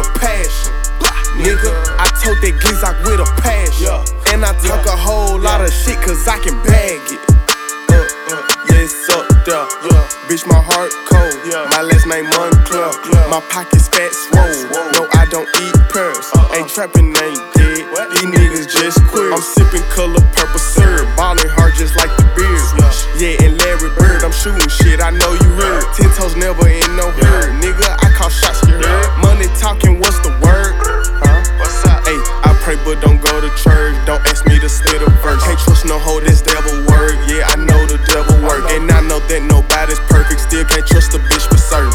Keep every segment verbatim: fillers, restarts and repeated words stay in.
a passion. Nigga, I told that Gizak with a passion. And I talk a whole lot of shit cause I can bag it. Uh, uh, yeah, it's up there. Bitch, my heart cold. My last name Moncler. My pockets fat swole. No, I don't eat pearls. Ain't trapping, ain't dead. These niggas just queer. I'm sipping color purple syrup. Ballin' hard just like the beard. Yeah, and Larry Bird, I'm shooting shit, I know you heard. Ten toes never in no herd. Nigga, I call shots, you heard. Money talking, what's the word? Huh? What's up? Ayy, I pray but don't go to church. Don't ask me to spit a verse. Can't trust no hoe, that's devil work. Yeah, I know the devil work. And I know that nobody's perfect. Still can't trust a bitch for certain.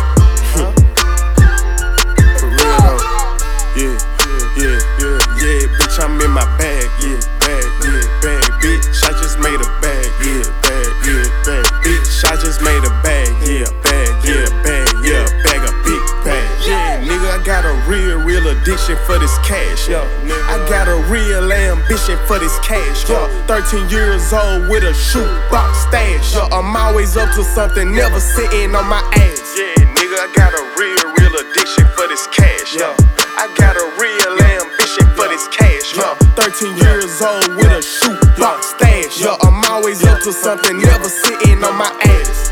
For real though. Yeah, yeah, yeah, yeah. Bitch, I'm in my bag. Yeah, bag, yeah, bag. Bitch, I just made a bag. Yeah, bag, yeah, bag. Bitch, I just made a bag. Yeah, bag, yeah, bag, yeah, bag, a big bag. Yeah, nigga, I got a real, real addiction for this cash. Yeah, I got a real ambition for this cash. Yeah, thirteen years old with a shoebox stash. Yeah, I'm always up to something, never sitting on my ass. Yeah, nigga, I got a real, real addiction for this cash. Yeah, I got a real ambition for this cash. Yeah, thirteen years old with a shoebox stash. Yeah, I'm always up to something, never sitting on my ass.